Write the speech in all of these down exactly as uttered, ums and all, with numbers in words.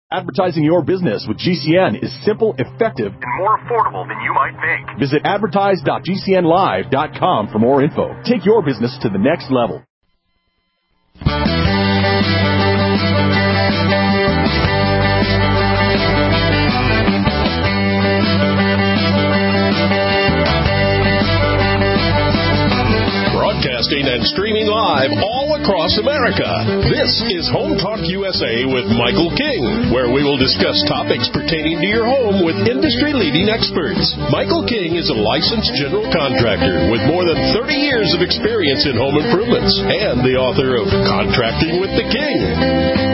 Advertising your business with G C N is simple, effective, and more affordable than you might think. Visit advertise dot g c n live dot com for more info. Take your business to the next level. Broadcasting and streaming live all across America. This is Home Talk U S A with Michael King, where we will discuss topics pertaining to your home with industry-leading experts. Michael King is a licensed general contractor with more than thirty years of experience in home improvements and the author of Contracting with the King.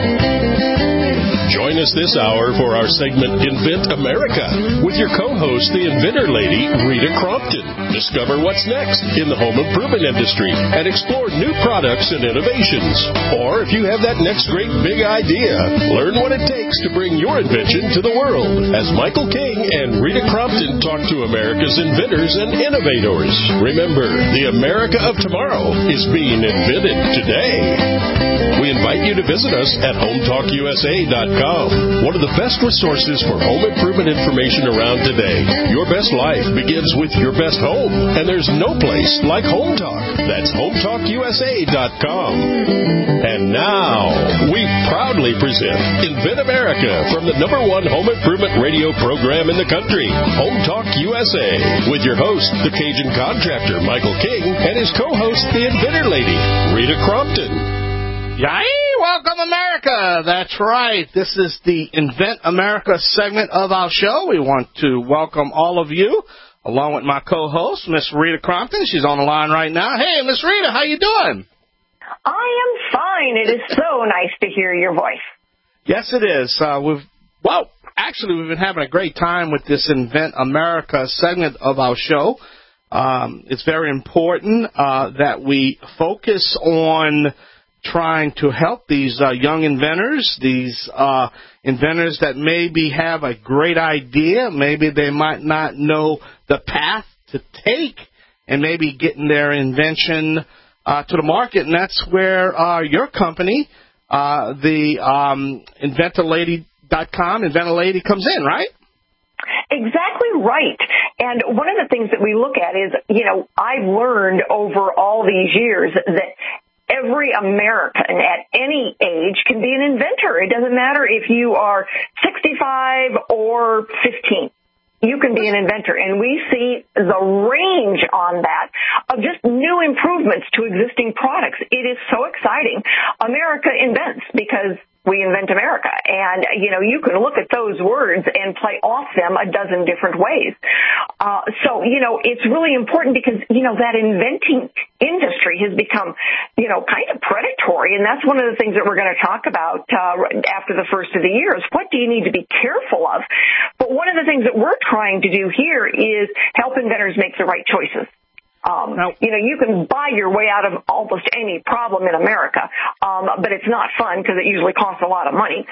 Join us this hour for our segment Invent America with your co-host, the inventor lady, Rita Crompton. Discover what's next in the home improvement industry and explore new products and innovations. Or if you have that next great big idea, learn what it takes to bring your invention to the world as Michael King and Rita Crompton talk to America's inventors and innovators. Remember, the America of tomorrow is being invented today. We invite you to visit us at home talk u s a dot com, one of the best resources for home improvement information around today. Your best life begins with your best home, and there's no place like Home Talk. That's home talk u s a dot com. And now, we proudly present Invent America from the number one home improvement radio program in the country, Home Talk U S A, with your host, the Cajun contractor, Michael King, and his co-host, the inventor lady, Rita Crompton. Yay! Welcome, America! That's right. This is the Invent America segment of our show. We want to welcome all of you, along with my co-host, Miss Rita Crompton. She's on the line right now. Hey, Miss Rita, how you doing? I am fine. It is so nice to hear your voice. Yes, it is. Uh, we've well, actually, we've been having a great time with this Invent America segment of our show. Um, it's very important uh, that we focus on trying to help these uh, young inventors, these uh, inventors that maybe have a great idea, maybe they might not know the path to take, and maybe getting their invention uh, to the market. And that's where uh, your company, uh, the um, inventor lady dot com, Inventor Lady, comes in, right? Exactly right. And one of the things that we look at is, you know, I've learned over all these years that every American at any age can be an inventor. It doesn't matter if you are sixty-five or fifteen. You can be an inventor. And we see the range on that of just new improvements to existing products. It is so exciting. America invents because we invent America. And, you know, you can look at those words and play off them a dozen different ways. Uh, so, you know, it's really important because, you know, that inventing industry has become, you know, kind of predatory. And that's one of the things that we're going to talk about uh, after the first of the year is what do you need to be careful of? But one of the things that we're trying to do here is help inventors make the right choices. Um, now, you know, you can buy your way out of almost any problem in America, um, but it's not fun because it usually costs a lot of money.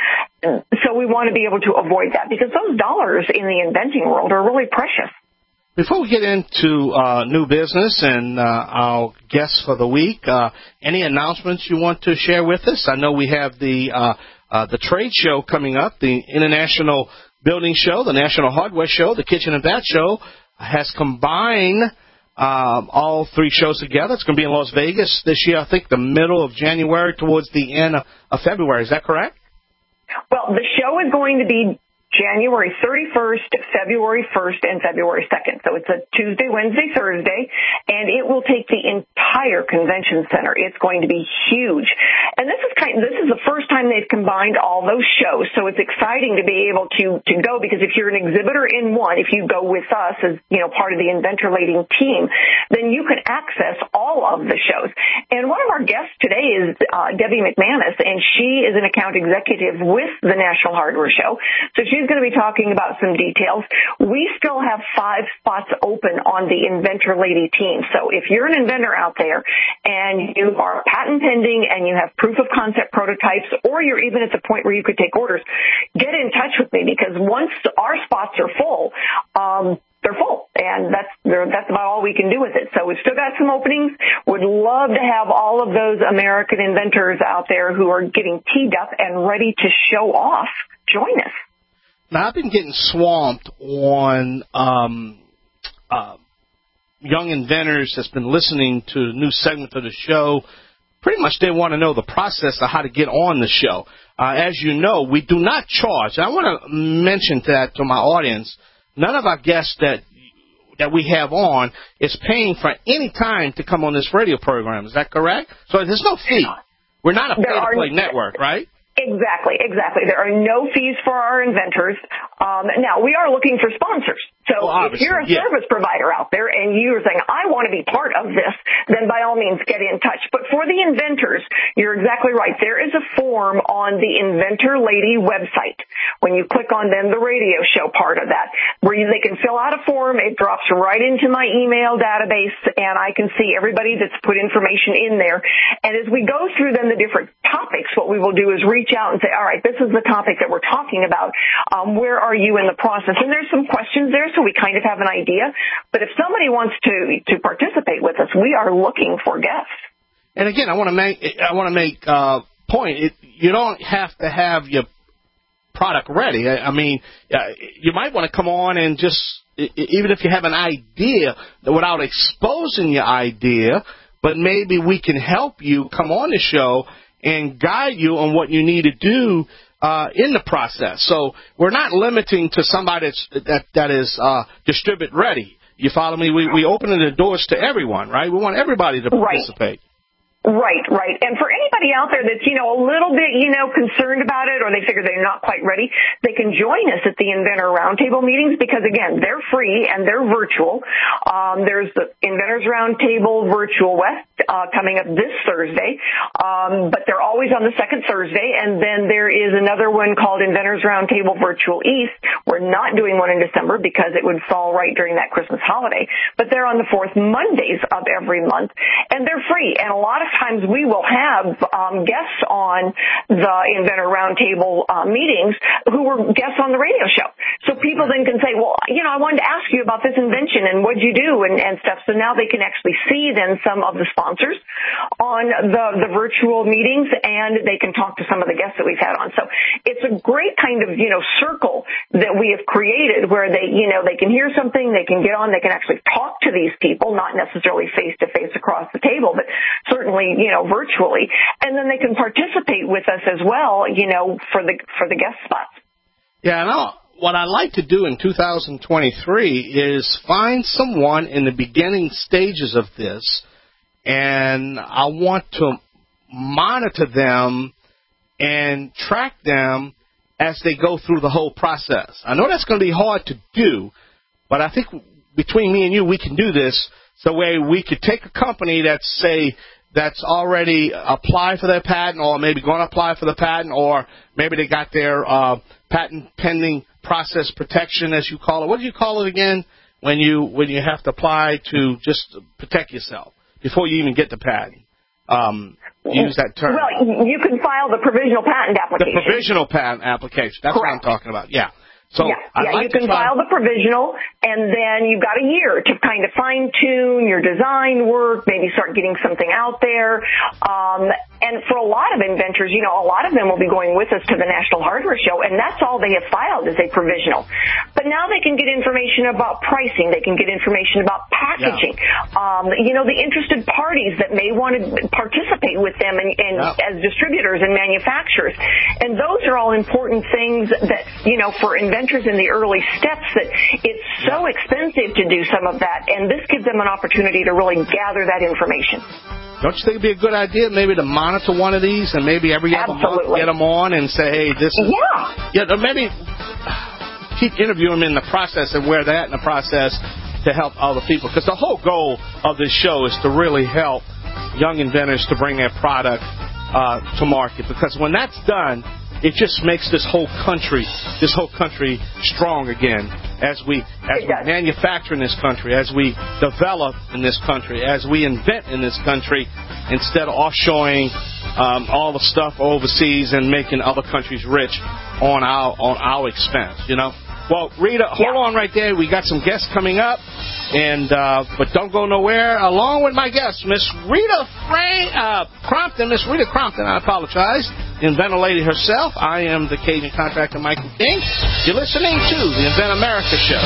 So we want to be able to avoid that because those dollars in the inventing world are really precious. Before we get into uh, new business and uh, our guests for the week, uh, any announcements you want to share with us? I know we have the uh, uh, the trade show coming up, the International Building Show, the National Hardware Show, the Kitchen and Bath Show has combined Um, all three shows together. It's going to be in Las Vegas this year, I think the middle of January towards the end of, of February. Is that correct? Well, the show is going to be January thirty-first, February first, and February second. So it's a Tuesday, Wednesday, Thursday, and it will take the entire convention center. It's going to be huge. And this is kind of, this is the first time they've combined all those shows. So it's exciting to be able to, to go because if you're an exhibitor in one, if you go with us as, you know, part of the Inventor Lady team, then you can access all of the shows. And one of our guests today is uh, Debbie McManus, and she is an account executive with the National Hardware Show. So she's going to be talking about some details. We still have five spots open on the Inventor Lady team. So if you're an inventor out there and you are patent pending and you have proof of concept prototypes or you're even at the point where you could take orders, get in touch with me because once our spots are full, um, they're full, and that's that's about all we can do with it. So we've still got some openings. Would love to have all of those American inventors out there who are getting teed up and ready to show off join us. Now, I've been getting swamped on um, uh, young inventors that's been listening to a new segment of the show. Pretty much they want to know the process of how to get on the show. Uh, as you know, we do not charge. I want to mention that to my audience. None of our guests that that we have on is paying for any time to come on this radio program. Is that correct? So there's no fee. We're not a pay-to-play network, right? Exactly, exactly. There are no fees for our inventors. Um, now, we are looking for sponsors. So well, if you're a yeah. service provider out there and you're saying, I want to be part of this, then by all means get in touch. But for the inventors, you're exactly right. There is a form on the Inventor Lady website. When you click on then the radio show part of that, where you, they can fill out a form, it drops right into my email database, and I can see everybody that's put information in there. And as we go through then the different topics, what we will do is reach out and say, all right, this is the topic that we're talking about. Um, where are you in the process? And there's some questions there, so we kind of have an idea. But if somebody wants to to participate with us, we are looking for guests. And again, I want to make I want to make uh, point. It, you don't have to have your product ready. I, I mean, uh, you might want to come on and just, even if you have an idea, without exposing your idea, but maybe we can help you come on the show and guide you on what you need to do uh, in the process. So we're not limiting to somebody that's, that that is uh, distribute ready. You follow me? We we open the doors to everyone, right? We want everybody to participate. Right. Right, right. And for anybody out there that's, you know, a little bit, you know, concerned about it, or they figure they're not quite ready, they can join us at the Inventor Roundtable meetings because, again, they're free and they're virtual. Um, there's the Inventors Roundtable Virtual West uh, coming up this Thursday, um, but they're always on the second Thursday. And then there is another one called Inventors Roundtable Virtual East. We're not doing one in December because it would fall right during that Christmas holiday, but they're on the fourth Mondays of every month, and they're free. And a lot of times we will have um, guests on the Inventor Roundtable uh, meetings who were guests on the radio show. So people then can say, well, you know, I wanted to ask you about this invention and what'd you do and, and stuff. So now they can actually see then some of the sponsors on the, the virtual meetings, and they can talk to some of the guests that we've had on. So it's a great kind of, you know, circle that we have created where they, you know, they can hear something, they can get on, they can actually talk to these people, not necessarily face-to-face across the table, but certainly, you know, virtually, and then they can participate with us as well, you know, for the for the guest spots. Yeah, and I'll, what I'd like to do in two thousand twenty-three is find someone in the beginning stages of this, and I want to monitor them and track them as they go through the whole process. I know that's going to be hard to do, but I think between me and you, we can do this. So way we could take a company that's, say, that's already applied for their patent, or maybe going to apply for the patent, or maybe they got their uh, patent pending process protection, as you call it. What do you call it again when you when you have to apply to just protect yourself before you even get the patent? Um, use that term. Well, you can file the provisional patent application. The provisional patent application. That's Correct. what I'm talking about. Yeah. So yeah, yeah like you can try- file the provisional, and then you've got a year to kind of fine-tune your design work, maybe start getting something out there. Um, and for a lot of inventors, you know, a lot of them will be going with us to the National Hardware Show, and that's all they have filed is a provisional. But now they can get information about pricing. They can get information about packaging. Yeah. Um, you know, the interested parties that may want to participate with them and, and yeah. as distributors and manufacturers. And those are all important things that, you know, for inventors in the early steps, that it's so expensive to do some of that, and this gives them an opportunity to really gather that information. Don't you think it'd be a good idea maybe to monitor one of these and maybe every other month get them on and say, hey, this is... Yeah. Yeah, or maybe keep interviewing them in the process and where they're at in the process to help other people. Because the whole goal of this show is to really help young inventors to bring their product uh, to market. Because when that's done, it just makes this whole country, this whole country strong again as we as we manufacture in this country, as we develop in this country, as we invent in this country, instead of offshoring um, all the stuff overseas and making other countries rich on our on our expense. You know. Well, Rita, hold on right there. We got some guests coming up, and uh, but don't go nowhere. Along with my guest, Miss Rita Frey, uh, Crompton, Miss Rita Crompton, I apologize, Invent Lady herself. I am the Cajun contractor, Michael King. You're listening to the Invent America Show.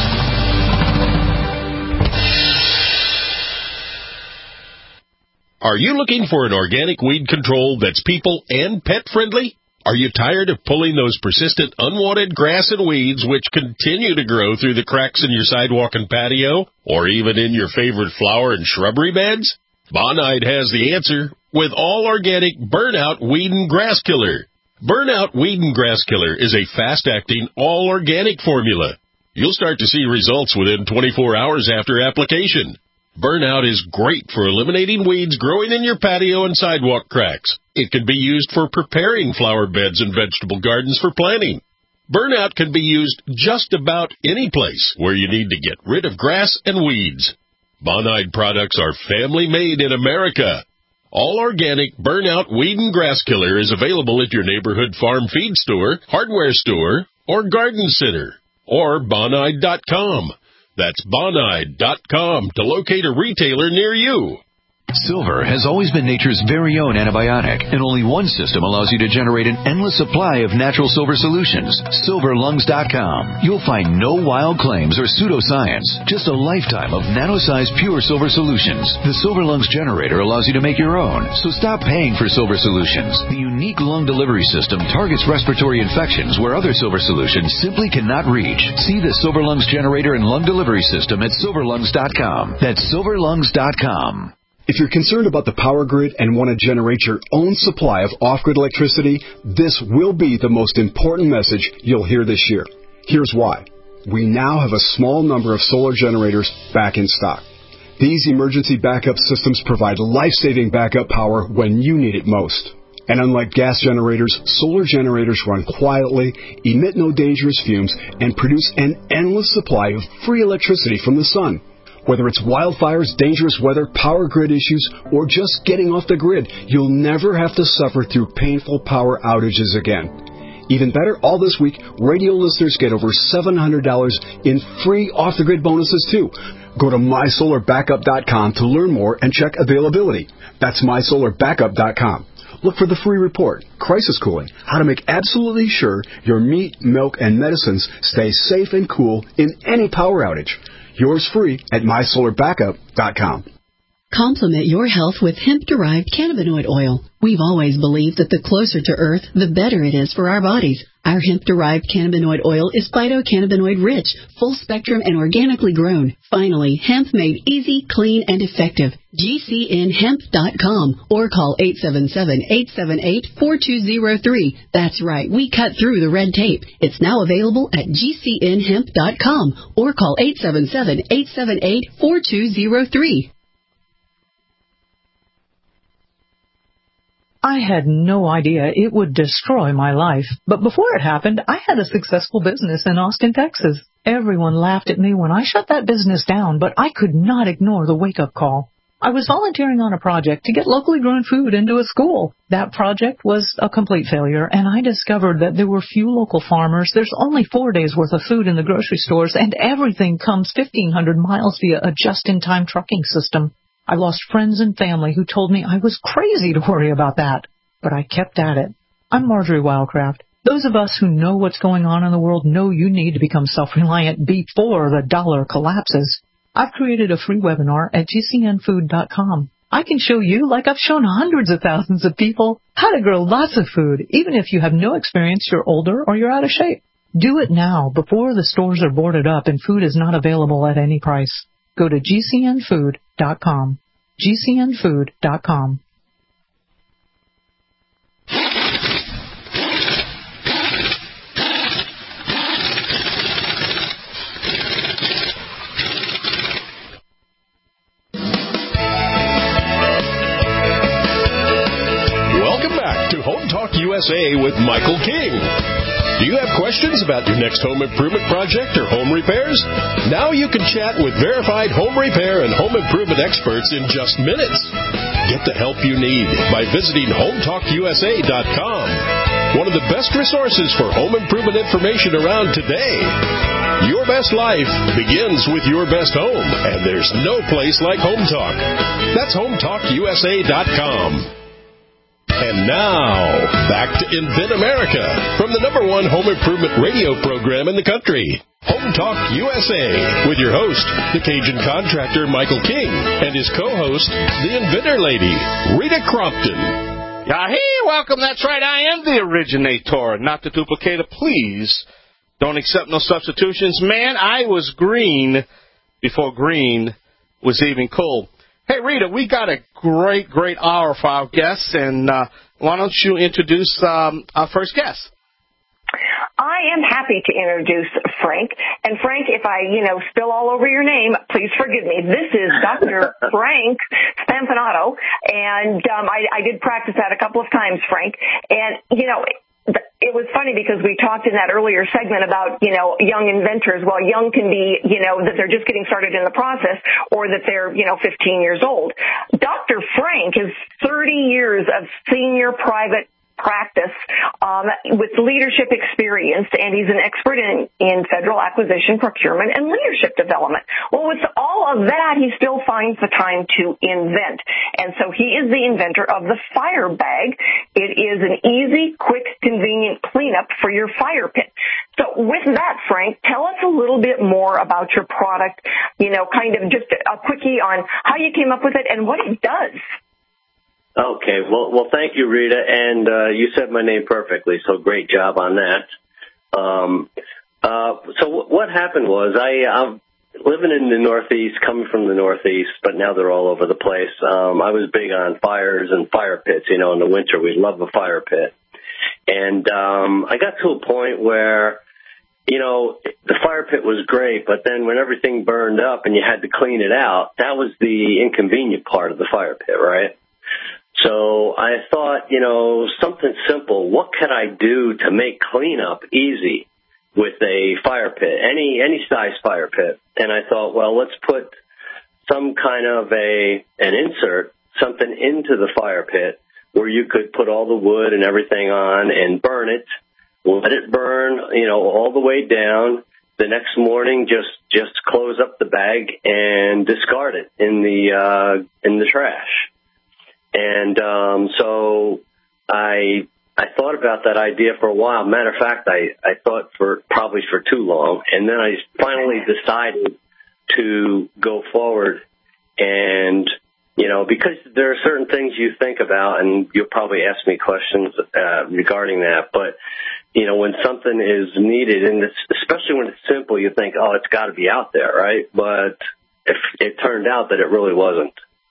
Are you looking for an organic weed control that's people and pet friendly? Are you tired of pulling those persistent unwanted grass and weeds which continue to grow through the cracks in your sidewalk and patio, or even in your favorite flower and shrubbery beds? Bonide has the answer with all organic Burnout Weed and Grass Killer. Burnout Weed and Grass Killer is a fast-acting, all-organic formula. You'll start to see results within twenty-four hours after application. Burnout is great for eliminating weeds growing in your patio and sidewalk cracks. It can be used for preparing flower beds and vegetable gardens for planting. Burnout can be used just about any place where you need to get rid of grass and weeds. Bonide products are family-made in America. All organic Burnout Weed and Grass Killer is available at your neighborhood farm feed store, hardware store, or garden center, or bonide dot com. That's bonide dot com to locate a retailer near you. Silver has always been nature's very own antibiotic, and only one system allows you to generate an endless supply of natural silver solutions. silver lungs dot com. You'll find no wild claims or pseudoscience, just a lifetime of nano-sized pure silver solutions. The Silver Lungs generator allows you to make your own, so stop paying for silver solutions. The unique lung delivery system targets respiratory infections where other silver solutions simply cannot reach. See the Silver Lungs generator and lung delivery system at silver lungs dot com. That's silver lungs dot com. If you're concerned about the power grid and want to generate your own supply of off-grid electricity, this will be the most important message you'll hear this year. Here's why. We now have a small number of solar generators back in stock. These emergency backup systems provide life-saving backup power when you need it most. And unlike gas generators, solar generators run quietly, emit no dangerous fumes, and produce an endless supply of free electricity from the sun. Whether it's wildfires, dangerous weather, power grid issues, or just getting off the grid, you'll never have to suffer through painful power outages again. Even better, all this week, radio listeners get over seven hundred dollars in free off-the-grid bonuses, too. Go to my solar backup dot com to learn more and check availability. That's my solar backup dot com. Look for the free report, Crisis Cooling, how to make absolutely sure your meat, milk, and medicines stay safe and cool in any power outage. Yours free at my solar backup dot com. Complement your health with hemp-derived cannabinoid oil. We've always believed that the closer to Earth, the better it is for our bodies. Our hemp-derived cannabinoid oil is phytocannabinoid-rich, full-spectrum, and organically grown. Finally, hemp made easy, clean, and effective. G C N hemp dot com or call eight seven seven, eight seven eight, four two zero three. That's right, we cut through the red tape. It's now available at G C N hemp dot com or call eight seven seven, eight seven eight, four two zero three. I had no idea it would destroy my life. But before it happened, I had a successful business in Austin, Texas. Everyone laughed at me when I shut that business down, but I could not ignore the wake-up call. I was volunteering on a project to get locally grown food into a school. That project was a complete failure, and I discovered that there were few local farmers. There's only four days' worth of food in the grocery stores, and everything comes fifteen hundred miles via a just-in-time trucking system. I lost friends and family who told me I was crazy to worry about that, but I kept at it. I'm Marjorie Wildcraft. Those of us who know what's going on in the world know you need to become self-reliant before the dollar collapses. I've created a free webinar at G C N food dot com. I can show you, like I've shown hundreds of thousands of people, how to grow lots of food, even if you have no experience, you're older, or you're out of shape. Do it now, before the stores are boarded up and food is not available at any price. Go to G C N food dot com. G C N food dot com. Welcome back to Home Talk U S A with Michael King. Do you have questions about your next home improvement project or home repairs? Now you can chat with verified home repair and home improvement experts in just minutes. Get the help you need by visiting home talk U S A dot com, one of the best resources for home improvement information around today. Your best life begins with your best home, and there's no place like Home Talk. That's home talk U S A dot com. And now, back to Invent America from the number one home improvement radio program in the country, Home Talk U S A, with your host, the Cajun contractor Michael King, and his co-host, the Inventor Lady, Rita Crompton. Yeah, hey, welcome. That's right. I am the originator, not the duplicator. Please don't accept no substitutions. Man, I was green before green was even cool. Hey, Rita, we got a great, great hour for our guests, and uh, why don't you introduce um, our first guest? I am happy to introduce Frank. And Frank, if I, you know, spill all over your name, please forgive me. This is Doctor Frank Spampanato, and um, I, I did practice that a couple of times, Frank. And, you know, it was funny because we talked in that earlier segment about, you know, young inventors. Well, young can be, you know, that they're just getting started in the process or that they're, you know, fifteen years old. Doctor Frank is thirty years of senior private practice um, with leadership experience, and he's an expert in, in federal acquisition, procurement, and leadership development. Well, with all of that, he still finds the time to invent. And so he is the inventor of the Fire Bag. It is an easy, quick, convenient cleanup for your fire pit. So with that, Frank, tell us a little bit more about your product, you know, kind of just a quickie on how you came up with it and what it does. Okay, well, well, thank you, Rita, and uh, you said my name perfectly, so great job on that. Um, uh, so w- what happened was I, I'm living in the Northeast, coming from the Northeast, but now they're all over the place. Um, I was big on fires and fire pits. You know, in the winter we love a fire pit, and um, I got to a point where, you know, the fire pit was great, but then when everything burned up and you had to clean it out, that was the inconvenient part of the fire pit, right? So I thought, you know, something simple. What could I do to make cleanup easy with a fire pit, any any size fire pit? And I thought, well, let's put some kind of a an insert, something into the fire pit where you could put all the wood and everything on and burn it, let it burn, you know, all the way down. The next morning, just just close up the bag and discard it in the uh, in the trash. And um, so I I thought about that idea for a while. Matter of fact, I, I thought for probably for too long. And then I finally decided to go forward and, you know, because there are certain things you think about, and you'll probably ask me questions uh, regarding that. But, you know, when something is needed, and it's, especially when it's simple, you think, oh, it's got to be out there, right? But if it turned out that it really wasn't.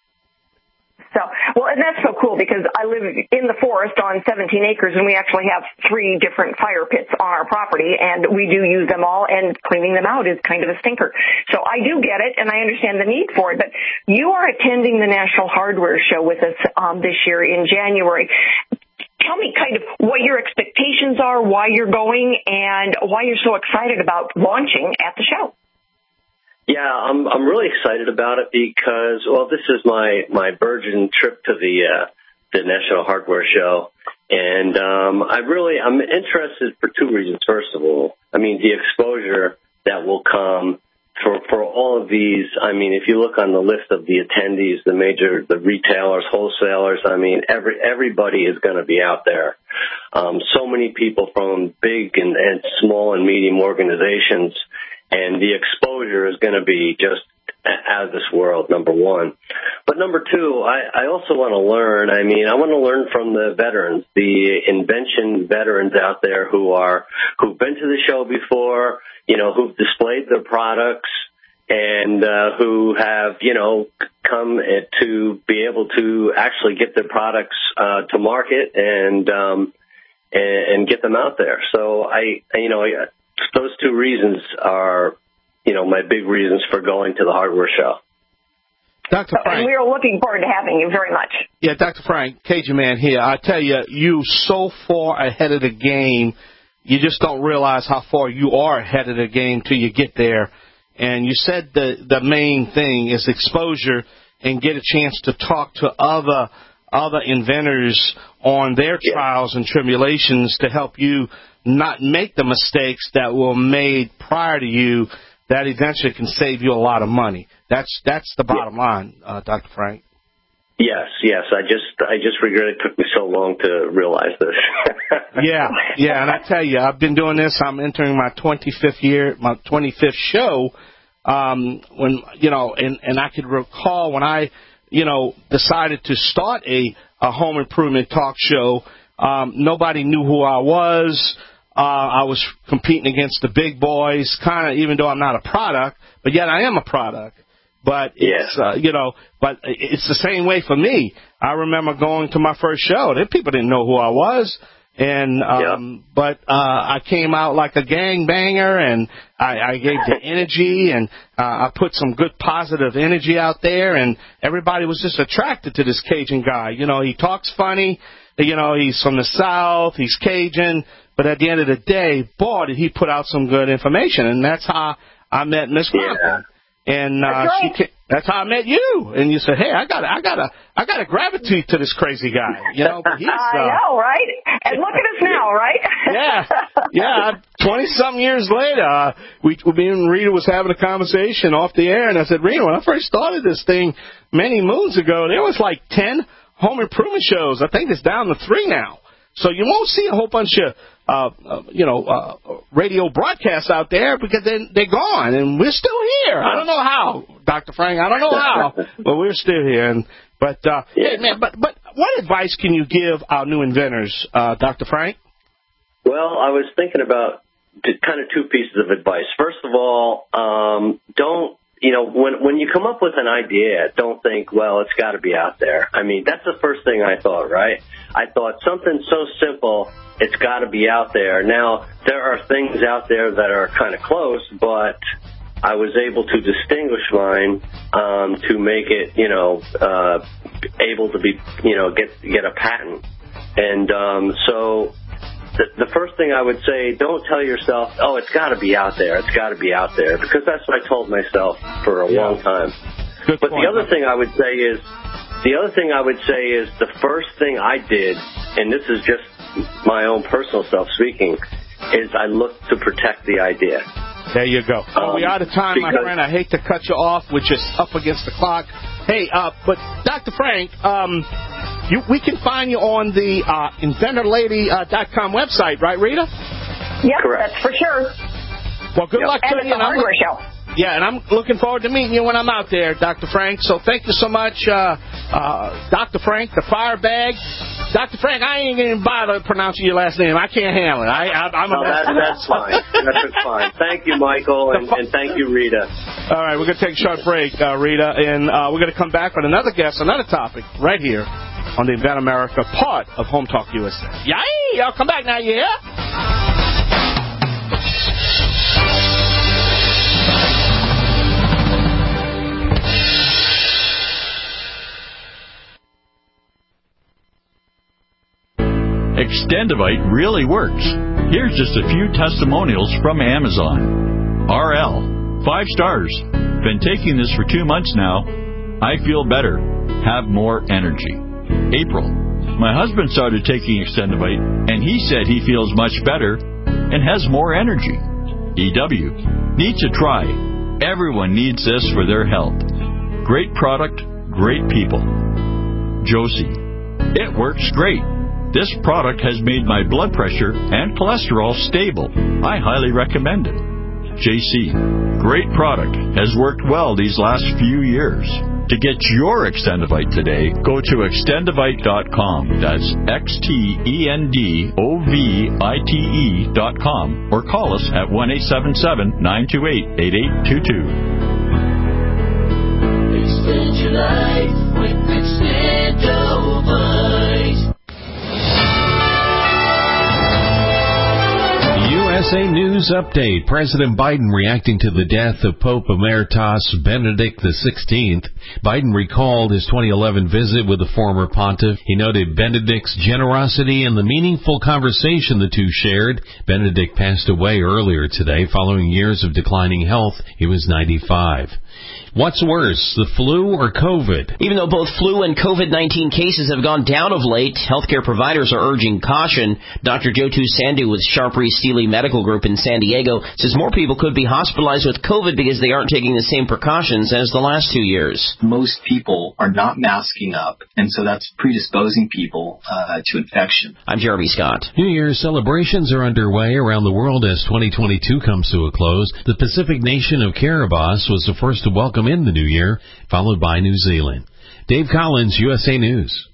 So, well, and that's so cool because I live in the forest on seventeen acres, and we actually have three different fire pits on our property, and we do use them all, and cleaning them out is kind of a stinker. So I do get it, and I understand the need for it. But you are attending the National Hardware Show with us um, this year in January. Tell me kind of what your expectations are, why you're going, and why you're so excited about launching at the show. Yeah, I'm I'm really excited about it because, well, this is my, my virgin trip to the uh, the National Hardware Show, and um, I really I'm interested for two reasons. First of all, I mean the exposure that will come for for all of these. I mean, if you look on the list of the attendees, the major the retailers, wholesalers, I mean, every everybody is going to be out there. Um, so many people from big and, and small and medium organizations. And the exposure is going to be just out of this world, number one. But number two, I, I also want to learn. I mean, I want to learn from the veterans, the invention veterans out there who are who've been to the show before, you know, who've displayed their products, and uh, who have, you know, come to be able to actually get their products uh, to market and, um, and and get them out there. So I, you know. I, Those two reasons are, you know, my big reasons for going to the hardware show. Doctor Frank. And we are looking forward to having you very much. Yeah, Doctor Frank, Cajun Man here. I tell you, you so far ahead of the game, you just don't realize how far you are ahead of the game till you get there. And you said the the main thing is exposure and get a chance to talk to other other inventors on their yeah. trials and tribulations to help you not make the mistakes that were made prior to you that eventually can save you a lot of money. That's that's the bottom yeah. line, uh, Doctor Frank. Yes, yes. I just I just regret it took me so long to realize this. yeah, yeah. And I tell you, I've been doing this. I'm entering my twenty-fifth year, my twenty-fifth show. Um, when you know, and and I could recall when I, you know, decided to start a, a home improvement talk show. Um, nobody knew who I was. Uh, I was competing against the big boys, kind of, even though I'm not a product, but yet I am a product. But it's, uh, you know, but it's the same way for me. I remember going to my first show. The people didn't know who I was. And, um, yeah. but, uh, I came out like a gangbanger, and I, I gave the energy, and, uh, I put some good positive energy out there, and everybody was just attracted to this Cajun guy. You know, he talks funny. You know, he's from the South. He's Cajun. But at the end of the day, boy, did he put out some good information. And that's how I met Miss Cropper. Yeah. And uh, that's, right. she, that's how I met you. And you said, "Hey, I got, I got to, I got to gravitate to this crazy guy." You know, but he's, uh, I know, right? And look at us now, right? yeah, yeah. Twenty something years later, uh, we, me and Rita was having a conversation off the air, and I said, "Rita, when I first started this thing many moons ago, there was like ten home improvement shows. I think it's down to three now. So you won't see a whole bunch of." Uh, uh, you know, uh, radio broadcasts out there because then they're gone, and we're still here. I don't know how, Doctor Frank. I don't know how, but we're still here. And but uh, yeah. hey, man, but but what advice can you give our new inventors, uh, Doctor Frank? Well, I was thinking about kind of two pieces of advice. First of all, um, don't. You know, when when you come up with an idea, don't think, well, it's got to be out there. I mean, that's the first thing I thought, right? I thought something so simple, it's got to be out there. Now, there are things out there that are kind of close, but I was able to distinguish mine um, to make it, you know, uh, able to be, you know, get get a patent. And um, so the, the first thing I would say, don't tell yourself, oh, it's got to be out there. It's got to be out there, because that's what I told myself for a yeah. long time. Good but point. the other thing I would say is, the other thing I would say is the first thing I did, and this is just my own personal self speaking, is I looked to protect the idea. There you go. Oh, um, we're out of time, my friend. I hate to cut you off. We're just up against the clock. Hey, uh, but Doctor Frank, um, you, we can find you on the uh, inventor lady dot com website, right, Rita? Yep, correct. That's for sure. Well, good yep. luck and to you. And hardware I'm, show. Yeah, and I'm looking forward to meeting you when I'm out there, Doctor Frank. So thank you so much, uh, uh, Doctor Frank, the fire bag. Doctor Frank, I ain't going to bother pronouncing your last name. I can't handle it. I, I, I'm no, a that, that's fine. That's fine. Thank you, Michael, and, and thank you, Rita. All right, we're going to take a short break, uh, Rita, and uh, we're going to come back with another guest, another topic, right here on the Invent America part of Home Talk U S A. Yay! Y'all come back now, you hear? Extendivite really works. Here's just a few testimonials from Amazon. R L, five stars. Been taking this for two months now. I feel better. Have more energy. April, my husband started taking Extendivite, and he said he feels much better and has more energy. E W, need to try. Everyone needs this for their health. Great product, great people. Josie, it works great. This product has made my blood pressure and cholesterol stable. I highly recommend it. J C, great product. Has worked well these last few years. To get your Extendivite today, go to extendivite dot com. That's X T E N D O V I T E dot com. Or call us at one eight seven seven, nine two eight, eight eight two two. Extend your life with Extendivite. U S A News Update. President Biden reacting to the death of Pope Emeritus Benedict the sixteenth. Biden recalled his twenty eleven visit with the former pontiff. He noted Benedict's generosity and the meaningful conversation the two shared. Benedict passed away earlier today following years of declining health. He was ninety-five. What's worse, the flu or COVID? Even though both flu and COVID nineteen cases have gone down of late, healthcare providers are urging caution. Doctor Jyotu Sandhu with Sharpry Steely Medical Medical Group in San Diego says more people could be hospitalized with COVID because they aren't taking the same precautions as the last two years. Most people are not masking up, and so that's predisposing people uh, to infection. I'm Jeremy Scott. New Year's celebrations are underway around the world as twenty twenty-two comes to a close. The Pacific nation of Kiribati was the first to welcome in the new year, followed by New Zealand. Dave Collins, U S A News.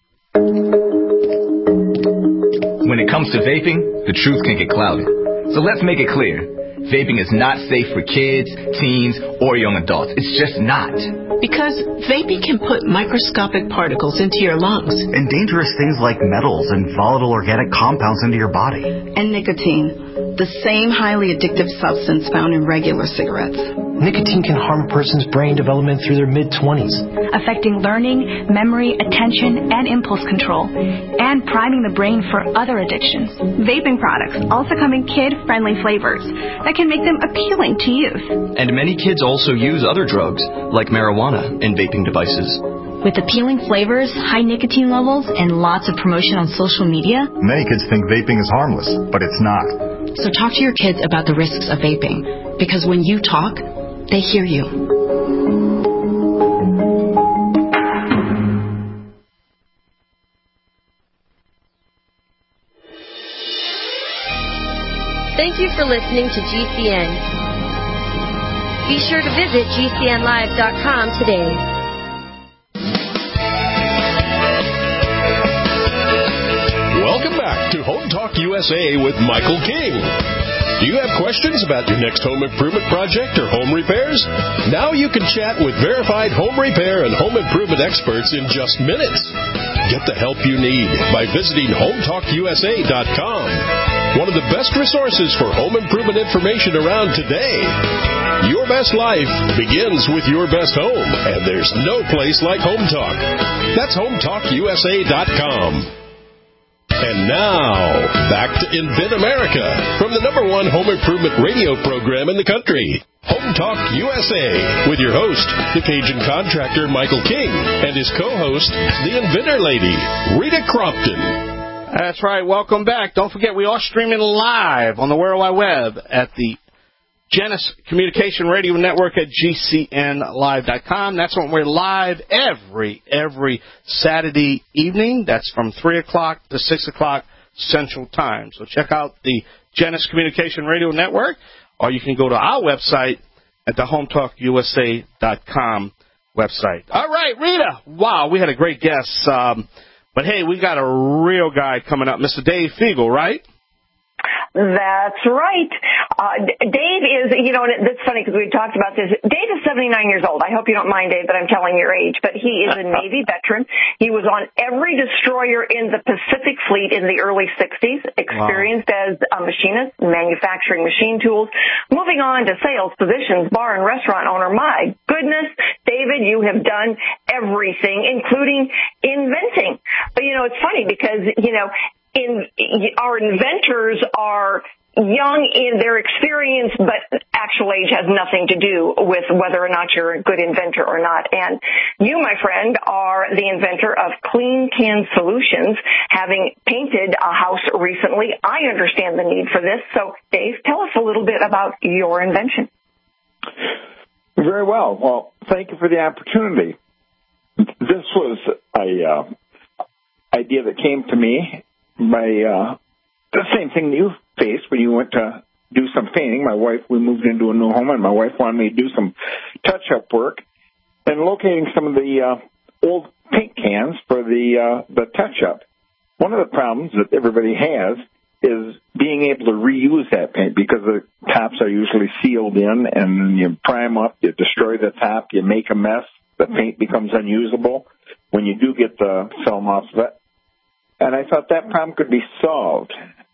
When it comes to vaping, the truth can get clouded. So let's make it clear. Vaping is not safe for kids, teens, or young adults. It's just not. Because vaping can put microscopic particles into your lungs. And dangerous things like metals and volatile organic compounds into your body. And nicotine, the same highly addictive substance found in regular cigarettes. Nicotine can harm a person's brain development through their mid-twenties, affecting learning, memory, attention, and impulse control, and priming the brain for other addictions. Vaping products also come in kid-friendly flavors that can make them appealing to youth. And many kids also use other drugs, like marijuana, in vaping devices. With appealing flavors, high nicotine levels, and lots of promotion on social media, many kids think vaping is harmless, but it's not. So talk to your kids about the risks of vaping, because when you talk, they hear you. Thank you for listening to G C N. Be sure to visit G C N live dot com today. Welcome back to Home Talk U S A with Michael King. Do you have questions about your next home improvement project or home repairs? Now you can chat with verified home repair and home improvement experts in just minutes. Get the help you need by visiting home talk U S A dot com. One of the best resources for home improvement information around today. Your best life begins with your best home, and there's no place like Home Talk. That's home talk U S A dot com. And now, back to Invent America from the number one home improvement radio program in the country, Home Talk U S A, with your host, the Cajun contractor Michael King, and his co-host, the inventor lady, Rita Crompton. That's right. Welcome back. Don't forget, we are streaming live on the World Wide Web at the Genesis Communication Radio Network at G C N live dot com. That's when we're live every, every Saturday evening. That's from three o'clock to six o'clock Central Time. So check out the Genesis Communication Radio Network, or you can go to our website at the home talk U S A dot com website. All right, Rita. Wow, we had a great guest. Um, but, hey, we got a real guy coming up, Mister Dave Fiegel, right? That's right. Uh, Dave is, you know, and it's funny because we talked about this. Dave is seventy-nine years old. I hope you don't mind, Dave, but I'm telling your age. But he is a Navy veteran. He was on every destroyer in the Pacific Fleet in the early sixties, experienced wow. as a machinist, manufacturing machine tools, moving on to sales positions, bar and restaurant owner. My goodness, David, you have done everything, including inventing. But, you know, it's funny because, you know, In, our inventors are young in their experience, but actual age has nothing to do with whether or not you're a good inventor or not. And you, my friend, are the inventor of Clean Can Solutions, having painted a house recently. I understand the need for this. So, Dave, tell us a little bit about your invention. Very well. Well, thank you for the opportunity. This was a uh, idea that came to me. My, uh, the same thing that you faced when you went to do some painting. My wife, we moved into a new home, and my wife wanted me to do some touch-up work and locating some of the uh, old paint cans for the uh, the touch-up. One of the problems that everybody has is being able to reuse that paint because the tops are usually sealed in, and then you prime up, you destroy the top, you make a mess, the paint becomes unusable when you do get the film off of it. And I thought that problem could be solved.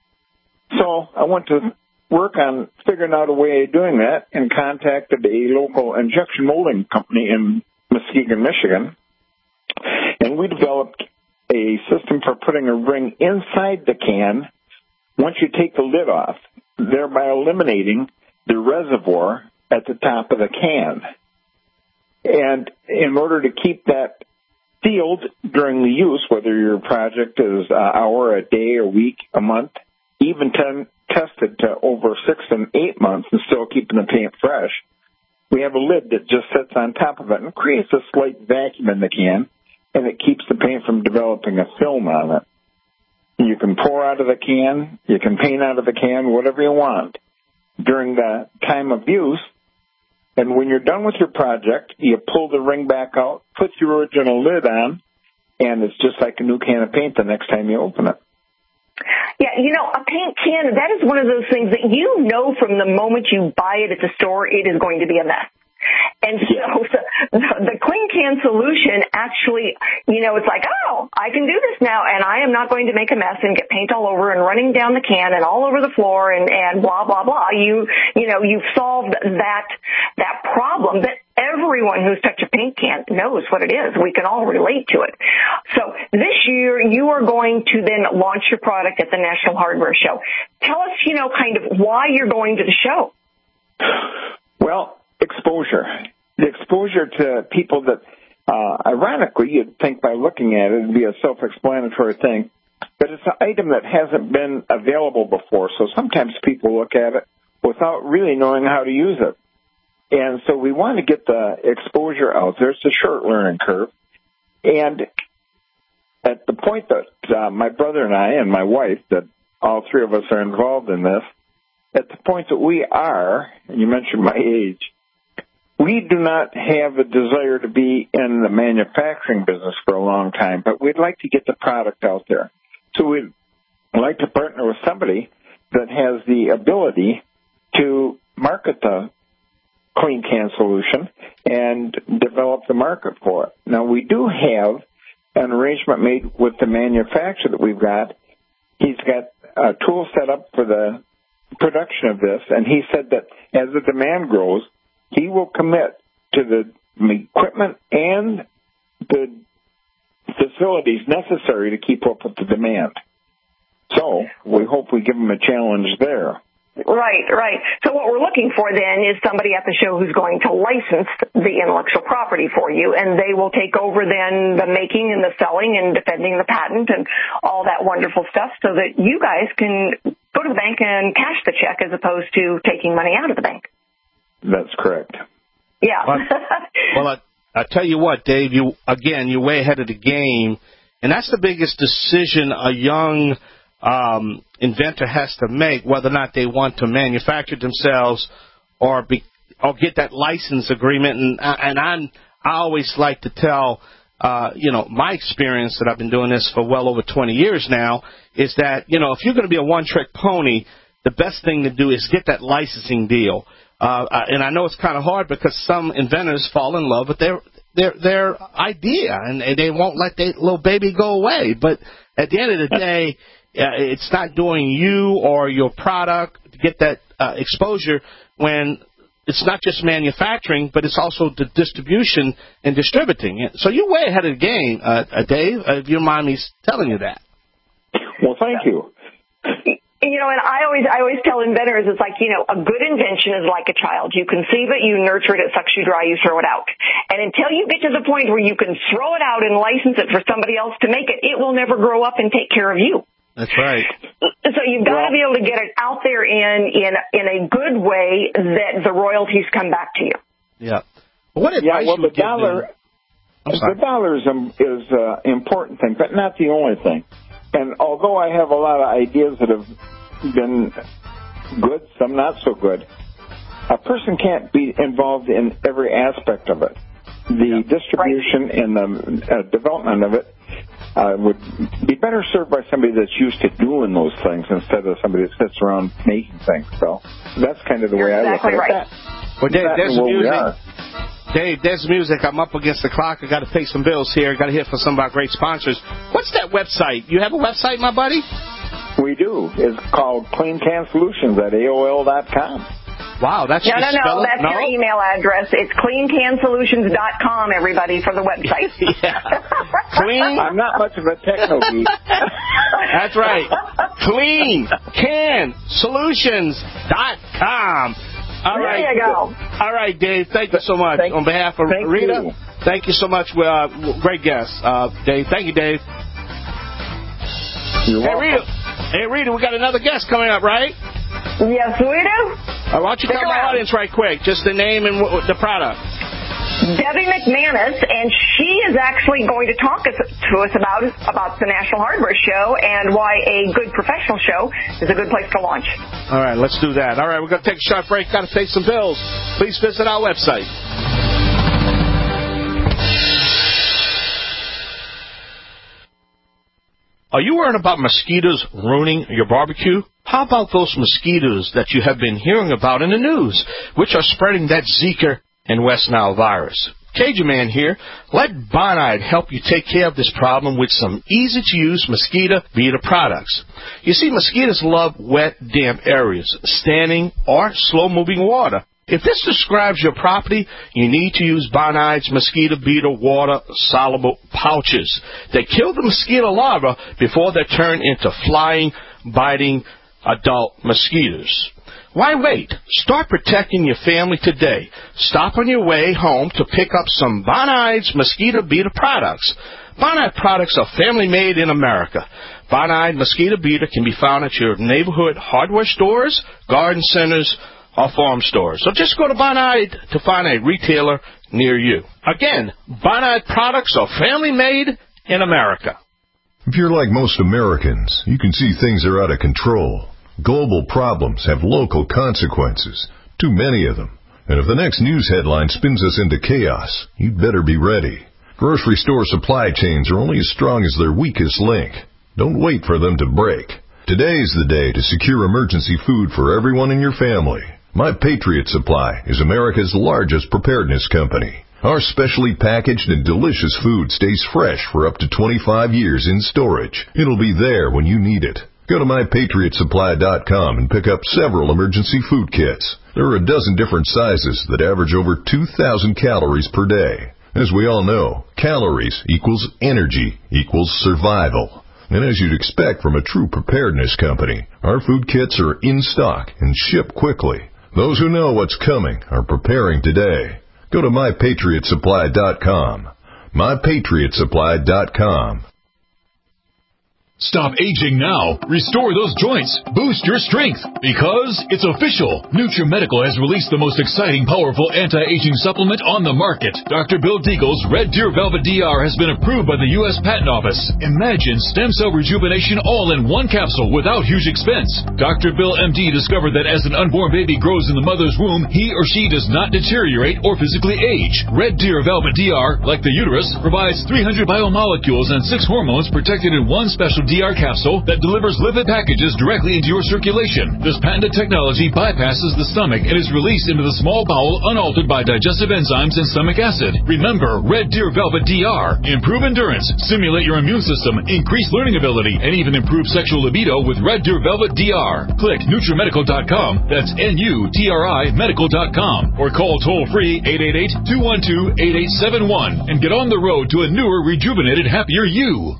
So I went to work on figuring out a way of doing that and contacted a local injection molding company in Muskegon, Michigan. And we developed a system for putting a ring inside the can once you take the lid off, thereby eliminating the reservoir at the top of the can. And in order to keep that sealed during the use, whether your project is an hour, a day, a week, a month, even ten, tested to over six and eight months and still keeping the paint fresh. We have a lid that just sits on top of it and creates a slight vacuum in the can, and it keeps the paint from developing a film on it. You can pour out of the can, you can paint out of the can, whatever you want during the time of use. And when you're done with your project, you pull the ring back out, put your original lid on, and it's just like a new can of paint the next time you open it. Yeah, you know, a paint can, that is one of those things that you know from the moment you buy it at the store, it is going to be a mess. And so the, the Clean Can solution actually, you know, it's like, oh, I can do this now, and I am not going to make a mess and get paint all over and running down the can and all over the floor and, and blah, blah, blah. You, you know, you've solved that, that problem that everyone who's touched a paint can knows what it is. We can all relate to it. So this year you are going to then launch your product at the National Hardware Show. Tell us, you know, kind of why you're going to the show. Well, exposure. The exposure to people that, uh, ironically, you'd think by looking at it, it'd be a self-explanatory thing, but it's an item that hasn't been available before, so sometimes people look at it without really knowing how to use it. And so we want to get the exposure out there. It's a short learning curve. And at the point that uh, my brother and I and my wife, that all three of us are involved in this, at the point that we are, and you mentioned my age, we do not have a desire to be in the manufacturing business for a long time, but we'd like to get the product out there. So we'd like to partner with somebody that has the ability to market the Clean Can solution and develop the market for it. Now, we do have an arrangement made with the manufacturer that we've got. He's got a tool set up for the production of this, and he said that as the demand grows, he will commit to the equipment and the facilities necessary to keep up with the demand. So we hope we give him a challenge there. Right, right. So what we're looking for then is somebody at the show who's going to license the intellectual property for you, and they will take over then the making and the selling and defending the patent and all that wonderful stuff so that you guys can go to the bank and cash the check as opposed to taking money out of the bank. That's correct. Yeah. Well, well I, I tell you what, Dave, you again, you're way ahead of the game, and that's the biggest decision a young um, inventor has to make, whether or not they want to manufacture themselves or be, or get that license agreement. And and I'm, I always like to tell, uh, you know, my experience that I've been doing this for well over twenty years now is that, you know, if you're going to be a one-trick pony, the best thing to do is get that licensing deal. Uh, and I know it's kind of hard because some inventors fall in love with their their their idea, and, and they won't let their little baby go away. But at the end of the day, uh, it's not doing you or your product to get that uh, exposure when it's not just manufacturing, but it's also the distribution and distributing. So you're way ahead of the game, uh, uh, Dave, uh, if your mommy's telling you that. Well, thank you. You know, and I always, I always tell inventors, it's like, you know, a good invention is like a child. You conceive it, you nurture it, it sucks you dry, you throw it out. And until you get to the point where you can throw it out and license it for somebody else to make it, it will never grow up and take care of you. That's right. So you've got well, to be able to get it out there in, in, in a good way that the royalties come back to you. Yeah. What advice yeah, well, you the dollar, the dollar is an is, uh, important thing, but not the only thing. And although I have a lot of ideas that have been good, some not so good, a person can't be involved in every aspect of it. The yeah. distribution right. and the uh, development of it uh, would be better served by somebody that's used to doing those things instead of somebody that sits around making things. So that's kind of the You're way exactly I look right. at that. Well, Dave, there's music. Dave, there's music. I'm up against the clock. I got to pay some bills here. Got to hear from some of our great sponsors. What's that website? You have a website, my buddy? We do. It's called Clean Can Solutions at A O L dot com. Wow, that's no, no, no. That's no? your email address. It's clean can solutions dot com, everybody, for the website. yeah. Clean. I'm not much of a techno geek. That's right. Clean Can Solutions dot com. All there right. you go. All right, Dave. Thank you so much. Thank, On behalf of thank Rita, you. thank you so much. Uh, great guest, uh, Dave. Thank you, Dave. You're hey, welcome. Rita. Hey, Rita, we got another guest coming up, right? Yes, we do. Uh, why don't you tell my audience right quick, just the name and w- the product. Debbie McManus, and she is actually going to talk us, to us about about the National Hardware Show and why a good professional show is a good place to launch. All right, let's do that. All right, we're going to take a short break. Got to pay some bills. Please visit our website. Are you worried about mosquitoes ruining your barbecue? How about those mosquitoes that you have been hearing about in the news, which are spreading that Zika and West Nile virus? Cajun Man here. Let Bonide help you take care of this problem with some easy-to-use mosquito beater products. You see, mosquitoes love wet, damp areas, standing or slow-moving water. If this describes your property, you need to use Bonide's mosquito beater water soluble pouches. They kill the mosquito larvae before they turn into flying, biting adult mosquitoes. Why wait? Start protecting your family today. Stop on your way home to pick up some Bonide's mosquito beater products. Bonide products are family-made in America. Bonide mosquito beater can be found at your neighborhood hardware stores, garden centers, or farm stores. So just go to Bonide to find a retailer near you. Again, Bonide products are family-made in America. If you're like most Americans, you can see things are out of control. Global problems have local consequences, too many of them. And if the next news headline spins us into chaos, you'd better be ready. Grocery store supply chains are only as strong as their weakest link. Don't wait for them to break. Today's the day to secure emergency food for everyone in your family. My Patriot Supply is America's largest preparedness company. Our specially packaged and delicious food stays fresh for up to twenty-five years in storage. It'll be there when you need it. Go to my patriot supply dot com and pick up several emergency food kits. There are a dozen different sizes that average over two thousand calories per day. As we all know, calories equals energy equals survival. And as you'd expect from a true preparedness company, our food kits are in stock and ship quickly. Those who know what's coming are preparing today. Go to my patriot supply dot com. my patriot supply dot com. Stop aging now. Restore those joints. Boost your strength. Because it's official. NutriMedical has released the most exciting, powerful anti-aging supplement on the market. Doctor Bill Deagle's Red Deer Velvet D R has been approved by the U S Patent Office. Imagine stem cell rejuvenation all in one capsule without huge expense. Doctor Bill M D discovered that as an unborn baby grows in the mother's womb, he or she does not deteriorate or physically age. Red Deer Velvet D R, like the uterus, provides three hundred biomolecules and six hormones protected in one special D R capsule that delivers lipid packages directly into your circulation. This patented technology bypasses the stomach and is released into the small bowel unaltered by digestive enzymes and stomach acid. Remember, Red Deer Velvet D R. Improve endurance, stimulate your immune system, increase learning ability, and even improve sexual libido with Red Deer Velvet D R. Click NutriMedical dot com, that's N U T R I medical dot com, or call toll-free eight eight eight, two one two, eight eight seven one and get on the road to a newer, rejuvenated, happier you.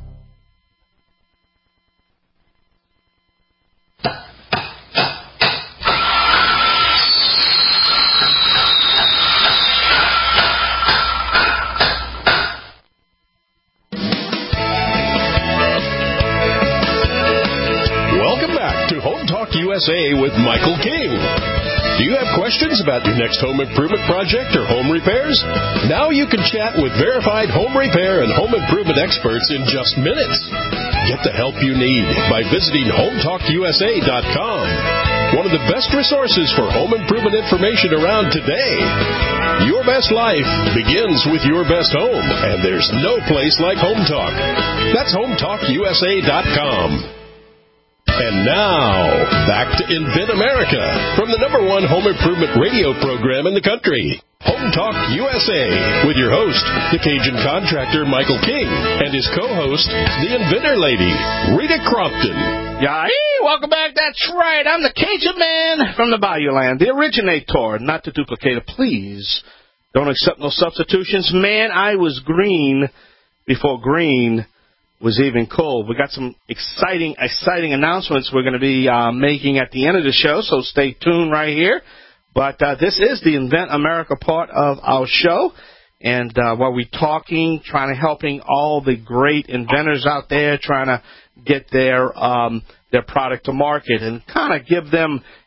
U S A with Michael King. Do you have questions about your next home improvement project or home repairs? Now you can chat with verified home repair and home improvement experts in just minutes. Get the help you need by visiting home talk U S A dot com. One of the best resources for home improvement information around today. Your best life begins with your best home, and there's no place like Home Talk. That's home talk U S A dot com. And now, back to Invent America from the number one home improvement radio program in the country, Home Talk U S A, with your host, the Cajun contractor Michael King, and his co-host, the Inventor Lady, Rita Crompton. Yeah, welcome back. That's right. I'm the Cajun man from the Bayou Land, the originator, not the duplicator. Please don't accept no substitutions. Man, I was green before green was even cool. We got some exciting, exciting announcements we're going to be uh, making at the end of the show, so stay tuned right here. But uh, this is the Invent America part of our show, and uh, while we're talking, trying to helping all the great inventors out there, trying to get their um, their product to market and kind of give them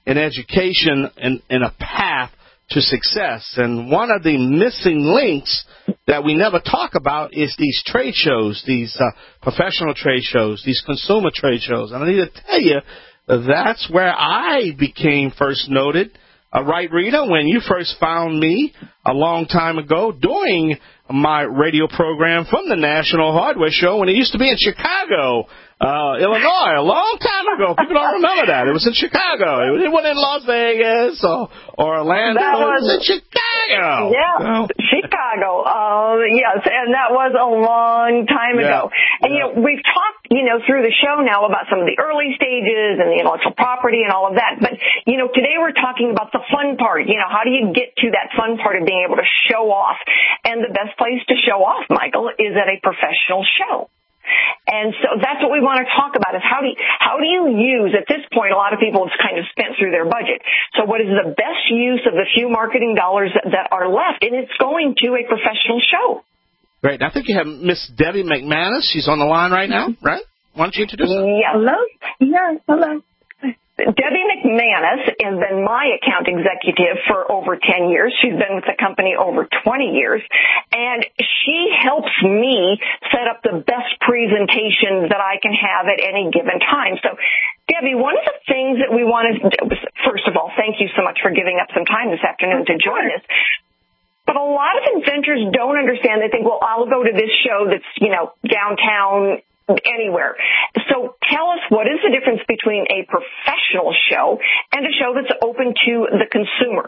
in education and in a path to success. And one of the missing links that we never talk about is these trade shows, these uh, professional trade shows, these consumer trade shows. And I need to tell you, that's where I became first noted. Uh, right, Rita, when you first found me a long time ago doing my radio program from the National Hardware Show when it used to be in Chicago, uh, Illinois, a long time ago. People don't remember that. It was in Chicago. It wasn't in Las Vegas or, or Orlando. That was, it was in Chicago. Yeah, so. Chicago. Uh, yes, and that was a long time yeah. ago. And, yeah. you know, we've talked, you know, through the show now about some of the early stages and the intellectual property and all of that. But, you know, today we're talking about the fun part. You know, how do you get to that fun part of being able to show off? And the best place to show off, Michael, is at a professional show. And so that's what we want to talk about is how do you, how do you use, at this point, a lot of people have kind of spent through their budget. So what is the best use of the few marketing dollars that, that are left? And it's going to a professional show. Great. I think you have Miss Debbie McManus. She's on the line right now, right? Why don't you introduce her? Yeah. Hello? Yeah, hello. Debbie McManus has been my account executive for over ten years. She's been with the company over twenty years. And she helps me set up the best presentations that I can have at any given time. So, Debbie, one of the things that we want to do, first of all, thank you so much for giving up some time this afternoon to join us. But a lot of inventors don't understand. They think, well, I'll go to this show that's, you know, downtown, anywhere. So tell us, what is the difference between a professional show and a show that's open to the consumer?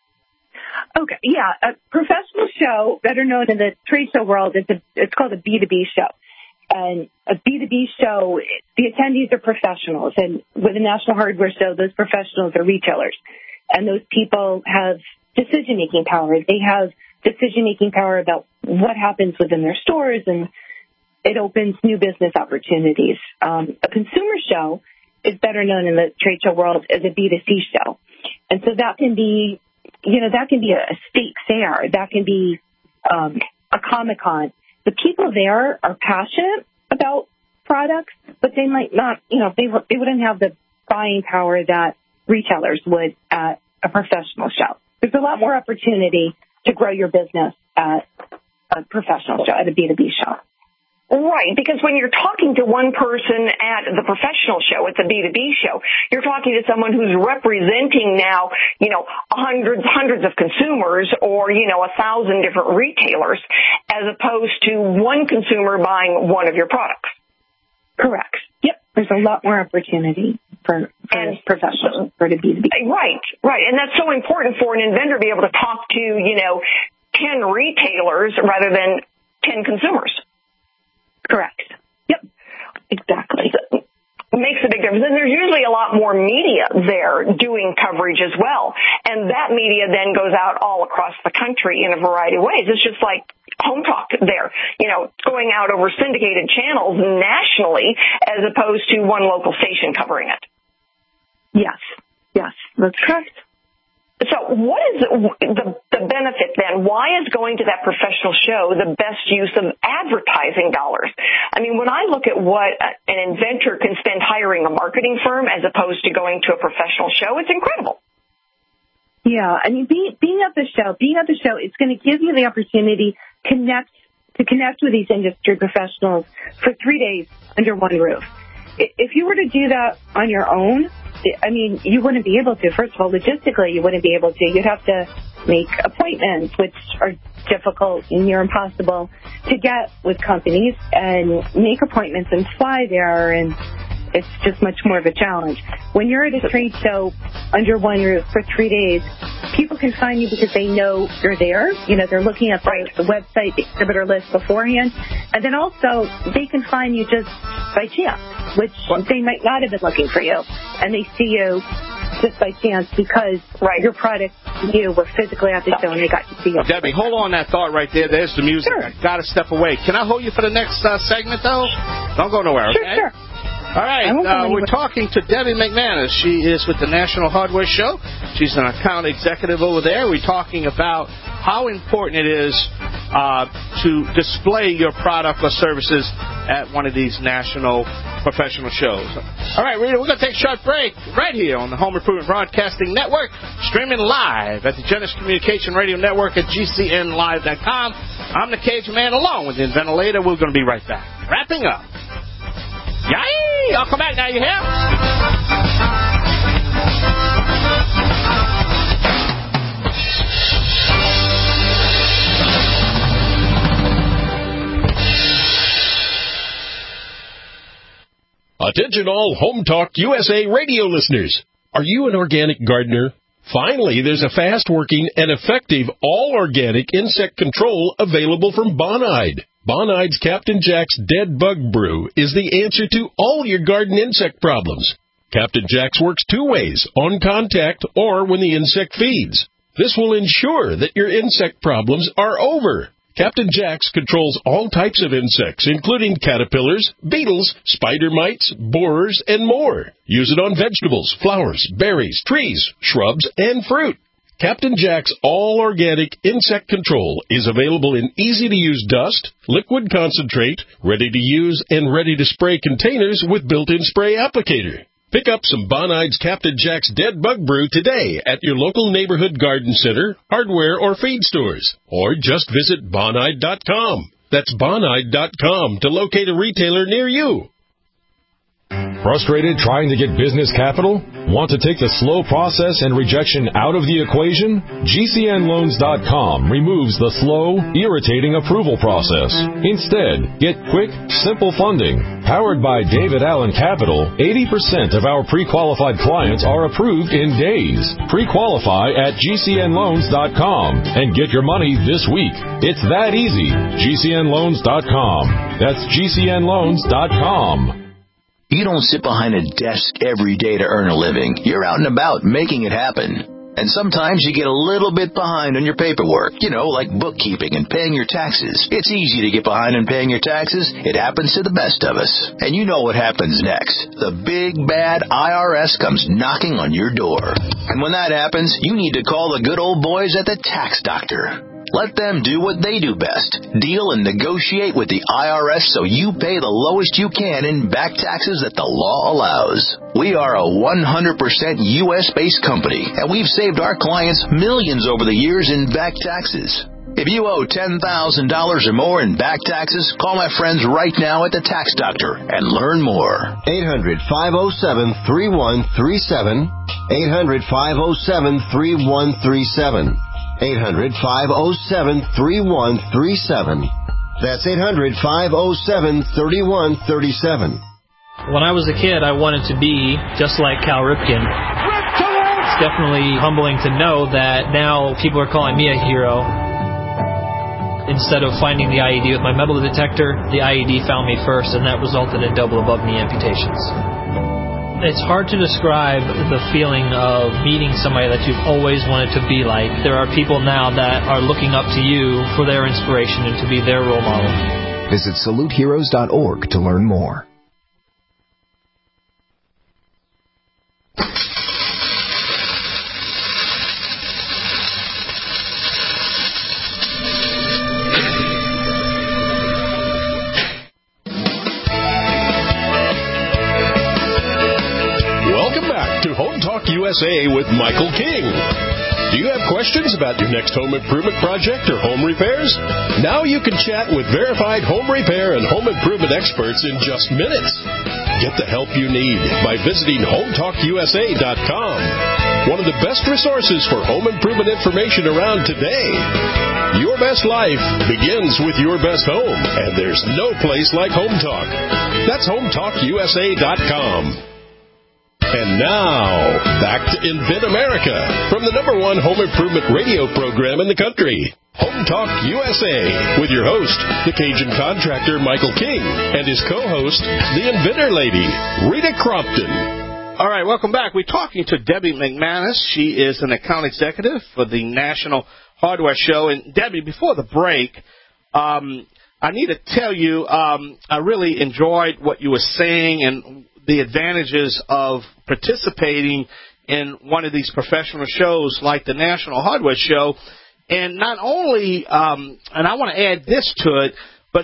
Okay, yeah, a professional show, better known in the trade show world, it's, a, it's called a B two B show. And a B two B show, the attendees are professionals. And with a National Hardware Show, those professionals are retailers. And those people have decision-making power. They have decision-making power about what happens within their stores, and it opens new business opportunities. Um, a consumer show is better known in the trade show world as a B two C show. And so that can be, you know, that can be a state fair. That can be um, a Comic-Con. The people there are passionate about products, but they might not, you know, they, they wouldn't have the buying power that retailers would at a professional show. There's a lot more opportunity to grow your business at a professional show, at a B two B show. Right, because when you're talking to one person at the professional show, it's a B two B show, you're talking to someone who's representing now, you know, hundreds, hundreds of consumers or, you know, a thousand different retailers, as opposed to one consumer buying one of your products. Correct. Yep. There's a lot more opportunity for, for and, professionals, for the B two B. Right, right. And that's so important for an inventor to be able to talk to, you know, ten retailers rather than ten consumers. Correct. Yep. Exactly. It makes a big difference. And there's usually a lot more media there doing coverage as well. And that media then goes out all across the country in a variety of ways. It's just like Home Talk there, you know, going out over syndicated channels nationally as opposed to one local station covering it. Yes. Yes. That's correct. So what is the, the benefit then? Why is going to that professional show the best use of advertising dollars? I mean, when I look at what an inventor can spend hiring a marketing firm as opposed to going to a professional show, it's incredible. Yeah, I mean, being, being at the show, being at the show, it's going to give you the opportunity connect to connect with these industry professionals for three days under one roof. If you were to do that on your own, I mean, you wouldn't be able to. First of all, logistically, you wouldn't be able to. You'd have to make appointments, which are difficult and near impossible to get with companies, and make appointments and fly there, and it's just much more of a challenge. When you're at a trade show under one roof for three days, people can find you because they know you're there. You know, they're looking at the, the website, the exhibitor list beforehand. And then also, they can find you just by chance, which what? they might not have been looking for you. And they see you just by chance because right. your product, you were physically at the show and they got to see you. Debbie, hold on that thought right there. There's the music. Sure. I got to step away. Can I hold you for the next uh, segment, though? Don't go nowhere, sure, okay? Sure, All right, uh, we're talking to Debbie McManus. She is with the National Hardware Show. She's an account executive over there. We're talking about how important it is uh, to display your product or services at one of these national professional shows. All right, Rita, we're going to take a short break right here on the Home Improvement Broadcasting Network, streaming live at the Genesis Communication Radio Network at G C N live dot com. I'm the Cajun Man along with the inventor later. We're going to be right back. Wrapping up. Yay! I'll come back now, you hear? Attention all Home Talk U S A radio listeners. Are you an organic gardener? Finally, there's a fast-working and effective all-organic insect control available from Bonide. Bonide's Captain Jack's Dead Bug Brew is the answer to all your garden insect problems. Captain Jack's works two ways, on contact or when the insect feeds. This will ensure that your insect problems are over. Captain Jack's controls all types of insects, including caterpillars, beetles, spider mites, borers, and more. Use it on vegetables, flowers, berries, trees, shrubs, and fruit. Captain Jack's all-organic insect control is available in easy-to-use dust, liquid concentrate, ready-to-use and ready-to-spray containers with built-in spray applicator. Pick up some Bonide's Captain Jack's Dead Bug Brew today at your local neighborhood garden center, hardware, or feed stores. Or just visit Bonide dot com. That's Bonide dot com to locate a retailer near you. Frustrated trying to get business capital? Want to take the slow process and rejection out of the equation? G C N loans dot com removes the slow, irritating approval process. Instead, get quick, simple funding. Powered by David Allen Capital, eighty percent of our pre-qualified clients are approved in days. Pre-qualify at G C N loans dot com and get your money this week. It's that easy. G C N loans dot com. That's G C N loans dot com. You don't sit behind a desk every day to earn a living. You're out and about making it happen. And sometimes you get a little bit behind on your paperwork, you know, like bookkeeping and paying your taxes. It's easy to get behind on paying your taxes. It happens to the best of us. And you know what happens next. The big, bad I R S comes knocking on your door. And when that happens, you need to call the good old boys at the Tax Doctor. Let them do what they do best. Deal and negotiate with the I R S so you pay the lowest you can in back taxes that the law allows. We are a one hundred percent U S-based company, and we've saved our clients millions over the years in back taxes. If you owe ten thousand dollars or more in back taxes, call my friends right now at the Tax Doctor and learn more. eight hundred, five oh seven, three one three seven. eight hundred, five oh seven, three one three seven. eight hundred, five oh seven, three one three seven. That's eight hundred, five oh seven, three one three seven. When I was a kid, I wanted to be just like Cal Ripken. It's definitely humbling to know that now people are calling me a hero. Instead of finding the I E D with my metal detector, the I E D found me first, and that resulted in double above-knee amputations. It's hard to describe the feeling of meeting somebody that you've always wanted to be like. There are people now that are looking up to you for their inspiration and to be their role model. Visit salute heroes dot org to learn more. U S A with Michael King. Do you have questions about your next home improvement project or home repairs? Now you can chat with verified home repair and home improvement experts in just minutes. Get the help you need by visiting home talk U S A dot com. One of the best resources for home improvement information around today. Your best life begins with your best home, and there's no place like Home Talk. That's home talk U S A dot com. And now, back to Invent America from the number one home improvement radio program in the country, Home Talk U S A, with your host, the Cajun contractor Michael King, and his co-host, the Inventor Lady, Rita Crompton. All right, welcome back. We're talking to Debbie McManus. She is an account executive for the National Hardware Show. And, Debbie, before the break, um, I need to tell you um, I really enjoyed what you were saying and the advantages of participating in one of these professional shows like the National Hardware Show. And not only, um, and I want to add this to it, but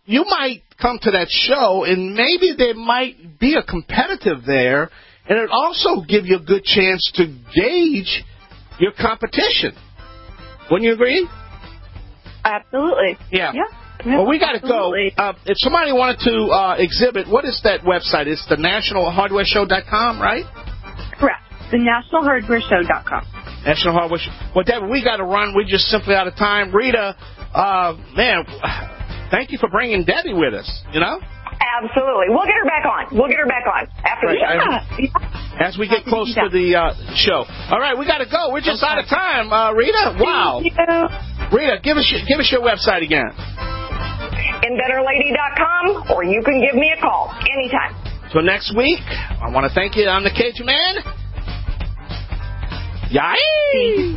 you might come to that show, and maybe there might be a competitive there, and it also give you a good chance to gauge your competition. Wouldn't you agree? Absolutely. Yeah. Yeah. Well, we got to go. Uh, if somebody wanted to uh, exhibit, what is that website? It's the national hardware show dot com, right? Correct. the national hardware show dot com. National Hardware Show. Well, Deborah, we got to run. We're just simply out of time. Rita, uh, man, thank you for bringing Debbie with us, you know? Absolutely. We'll get her back on. We'll get her back on after right. the show. As we get close to the uh, show. All right, we got to go. We're just okay. out of time. Uh, Rita, wow. Rita, give us, your, give us your website again. inventor lady dot com, or you can give me a call anytime. So next week, I want to thank you. I'm the Cajun Man. Yay!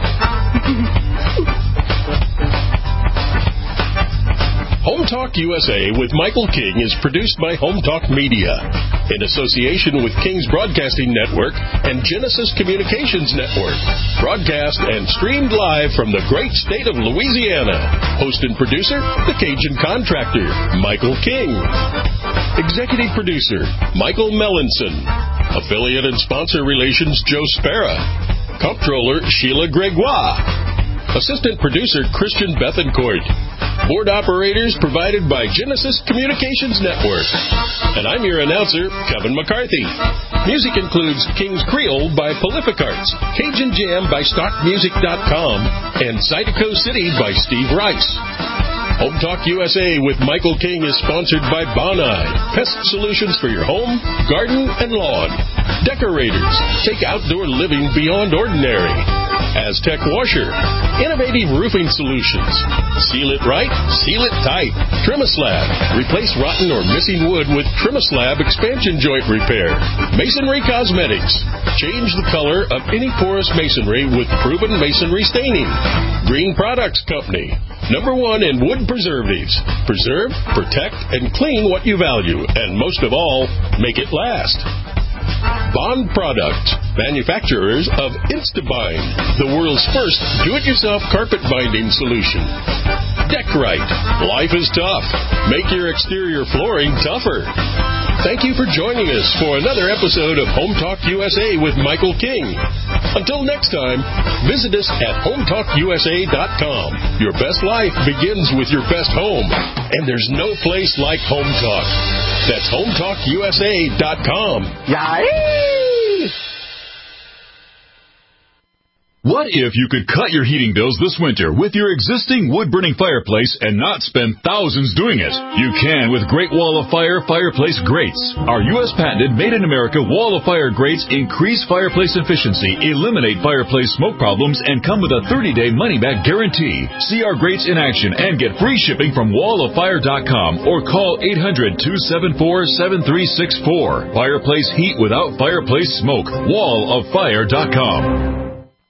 Home Talk U S A with Michael King is produced by Home Talk Media in association with King's Broadcasting Network and Genesis Communications Network. Broadcast and streamed live from the great state of Louisiana. Host and producer, the Cajun Contractor, Michael King. Executive producer, Michael Mellinson. Affiliate and sponsor relations, Joe Spera. Comptroller, Sheila Gregoire. Assistant producer, Christian Bethencourt. Board operators provided by Genesis Communications Network. And I'm your announcer, Kevin McCarthy. Music includes King's Creole by Prolific Arts, Cajun Jam by stock music dot com, and Zydeco City by Steve Rice. Home Talk U S A with Michael King is sponsored by Bonai, pest solutions for your home, garden, and lawn. Decorators, take outdoor living beyond ordinary. Aztec Washer, innovative roofing solutions. Seal it right, seal it tight. Trimislab, replace rotten or missing wood with Trimislab expansion joint repair. Masonry Cosmetics, change the color of any porous masonry with proven masonry staining. Green Products Company, number one in wood preservatives. Preserve, protect, and clean what you value, and most of all, make it last. Bond Products, manufacturers of Instabind, the world's first do-it-yourself carpet binding solution. Deckrite, life is tough. Make your exterior flooring tougher. Thank you for joining us for another episode of Home Talk U S A with Michael King. Until next time, visit us at home talk U S A dot com. Your best life begins with your best home, and there's no place like Home Talk. That's home talk U S A dot com. Yay! What if you could cut your heating bills this winter with your existing wood-burning fireplace and not spend thousands doing it? You can with Great Wall of Fire Fireplace Grates. Our U S patented made-in-America Wall of Fire grates increase fireplace efficiency, eliminate fireplace smoke problems, and come with a thirty-day money-back guarantee. See our grates in action and get free shipping from wall of fire dot com or call eight hundred, two seven four, seven three six four. Fireplace heat without fireplace smoke. wall of fire dot com.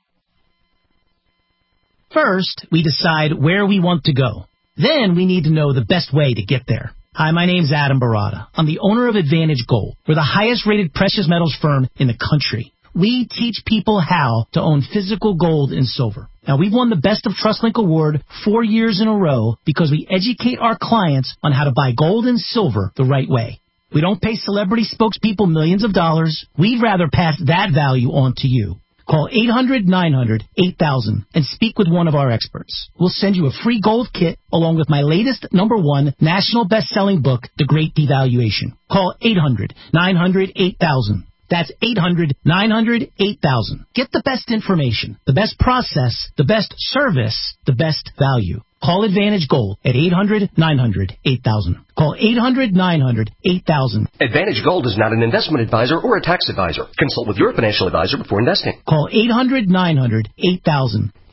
First, we decide where we want to go. Then we need to know the best way to get there. Hi, my name's Adam Barada. I'm the owner of Advantage Gold. We're the highest-rated precious metals firm in the country. We teach people how to own physical gold and silver. Now, we've won the Best of TrustLink Award four years in a row because we educate our clients on how to buy gold and silver the right way. We don't pay celebrity spokespeople millions of dollars. We'd rather pass that value on to you. Call eight hundred, nine hundred, eight thousand and speak with one of our experts. We'll send you a free gold kit along with my latest number one national best-selling book, The Great Devaluation. Call eight hundred, nine hundred, eight thousand. That's eight hundred, nine hundred, eight thousand. Get the best information, the best process, the best service, the best value. Call Advantage Gold at eight hundred, nine hundred, eight thousand. Call eight hundred, nine hundred, eight thousand. Advantage Gold is not an investment advisor or a tax advisor. Consult with your financial advisor before investing. Call eight hundred, nine hundred, eight thousand.